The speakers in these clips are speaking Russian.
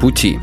пути.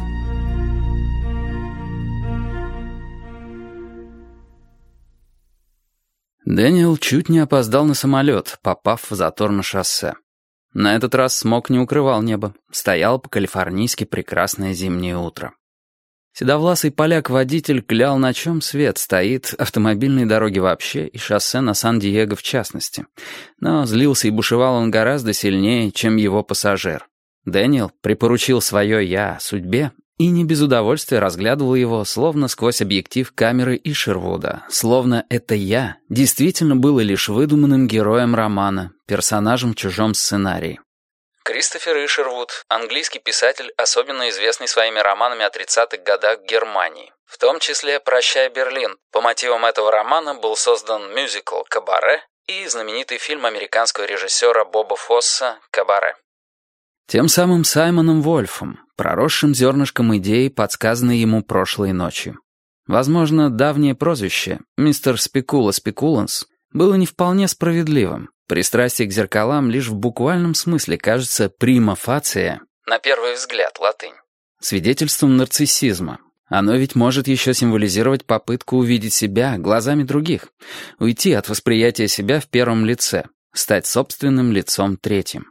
Дэниел чуть не опоздал на самолет, попав в затор на шоссе. На этот раз смог не укрывал небо. Стояло по-калифорнийски прекрасное зимнее утро. Седовласый поляк-водитель клял, на чем свет стоит, автомобильные дороги вообще и шоссе на Сан-Диего в частности. Но злился и бушевал он гораздо сильнее, чем его пассажир. Дэниел припоручил свое «я» судьбе и не без удовольствия разглядывал его, словно сквозь объектив камеры Ишервуда, словно это «я» действительно было лишь выдуманным героем романа, персонажем в чужом сценарии. Кристофер Ишервуд, английский писатель, особенно известный своими романами о 30-х годах в Германии. В том числе «Прощай, Берлин». По мотивам этого романа был создан мюзикл «Кабаре» и знаменитый фильм американского режиссера Боба Фосса «Кабаре». Тем самым Саймоном Вольфом, проросшим зернышком идеи, подсказанной ему прошлой ночью. Возможно, давнее прозвище «Мистер Спекула Спекуланс» было не вполне справедливым. Пристрастие к зеркалам лишь в буквальном смысле кажется прима фация, на первый взгляд латынь, свидетельством нарциссизма. Оно ведь может еще символизировать попытку увидеть себя глазами других, уйти от восприятия себя в первом лице, стать собственным лицом третьим.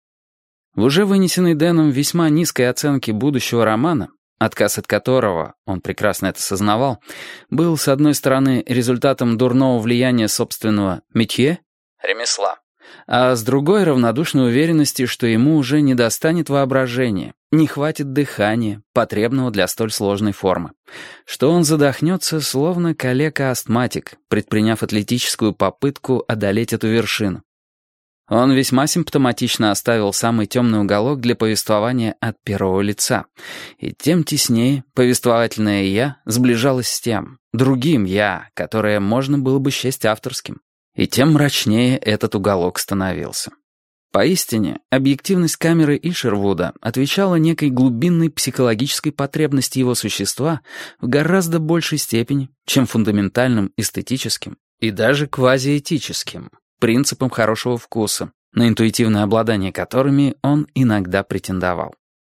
В уже вынесенной Дэном весьма низкой оценке будущего романа, отказ от которого, он прекрасно это сознавал, был, с одной стороны, результатом дурного влияния собственного «métier» — ремесла, а с другой — равнодушной уверенности, что ему уже не достанет воображения, не хватит дыхания, потребного для столь сложной формы, что он задохнется, словно калека-астматик, предприняв атлетическую попытку одолеть эту вершину. Он весьма симптоматично оставил самый темный уголок для повествования от первого лица, и тем теснее повествовательное «я» сближалось с тем, другим «я», которое можно было бы счесть авторским, и тем мрачнее этот уголок становился. Поистине, объективность камеры Ишервуда отвечала некой глубинной психологической потребности его существа в гораздо большей степени, чем фундаментальным эстетическим и даже квазиэтическим принципам хорошего вкуса, на интуитивное обладание которыми он иногда претендовал.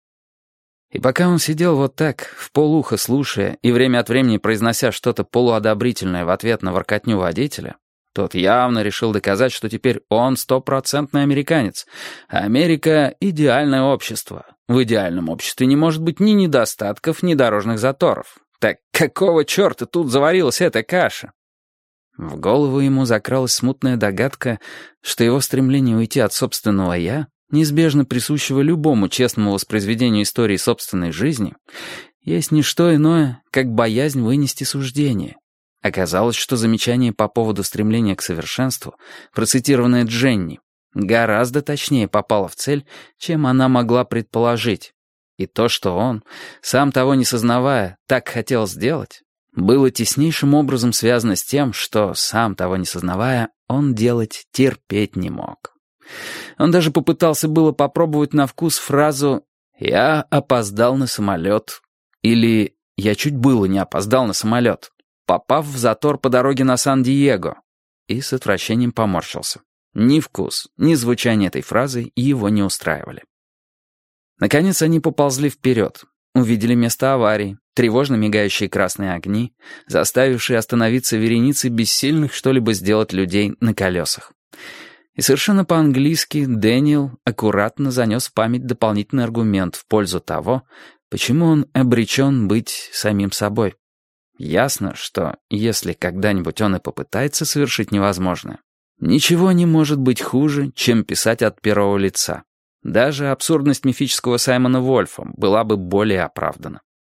И пока он сидел вот так, вполуха слушая и время от времени произнося что-то полуодобрительное в ответ на воркотню водителя, тот явно решил доказать, что теперь он стопроцентный американец, а Америка — идеальное общество. В идеальном обществе не может быть ни недостатков, ни дорожных заторов. Так какого черта тут заварилась эта каша? В голову ему закралась смутная догадка, что его стремление уйти от собственного «я», неизбежно присущего любому честному воспроизведению истории собственной жизни, есть не что иное, как боязнь вынести суждение. Оказалось, что замечание по поводу стремления к совершенству, процитированное Дженни, гораздо точнее попало в цель, чем она могла предположить. И то, что он, сам того не сознавая, так хотел сделать, было теснейшим образом связано с тем, что, сам того не сознавая, он делать терпеть не мог. Он даже попытался было попробовать на вкус фразу «я опоздал на самолет» или «я чуть было не опоздал на самолет», попав в затор по дороге на Сан-Диего, и с отвращением поморщился. Ни вкус, ни звучание этой фразы его не устраивали. Наконец они поползли вперед. Увидели место аварии, тревожно мигающие красные огни, заставившие остановиться вереницы бессильных что-либо сделать людей на колесах. И совершенно по-английски Дэниел аккуратно занес в память дополнительный аргумент в пользу того, почему он обречен быть самим собой. Ясно, что если когда-нибудь он и попытается совершить невозможное, ничего не может быть хуже, чем писать от первого лица. Даже абсурдность мифического Саймона Вольфа была бы более оправдана.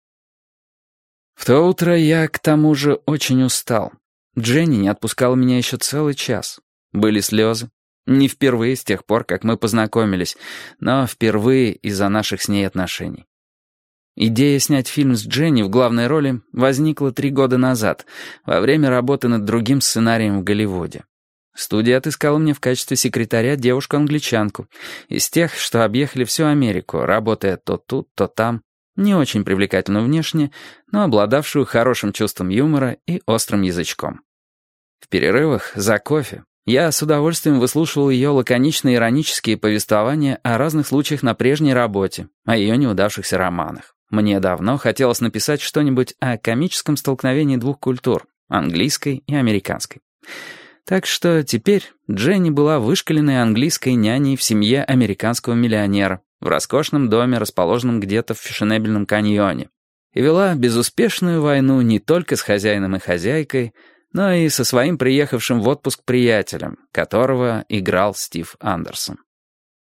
В то утро я, к тому же, очень устал. Дженни не отпускала меня еще целый час. Были слезы. Не впервые с тех пор, как мы познакомились, но впервые из-за наших с ней отношений. Идея снять фильм с Дженни в главной роли возникла 3 года назад, во время работы над другим сценарием в Голливуде. Студия отыскала мне в качестве секретаря девушку-англичанку, из тех, что объехали всю Америку, работая то тут, то там, не очень привлекательную внешне, но обладавшую хорошим чувством юмора и острым язычком. В перерывах за кофе я с удовольствием выслушивал ее лаконично-иронические повествования о разных случаях на прежней работе, о ее неудавшихся романах. Мне давно хотелось написать что-нибудь о комическом столкновении двух культур, английской и американской. Так что теперь Дженни была вышкаленной английской няней в семье американского миллионера в роскошном доме, расположенном где-то в фешенебельном каньоне, и вела безуспешную войну не только с хозяином и хозяйкой, но и со своим приехавшим в отпуск приятелем, которого играл Стив Андерсон.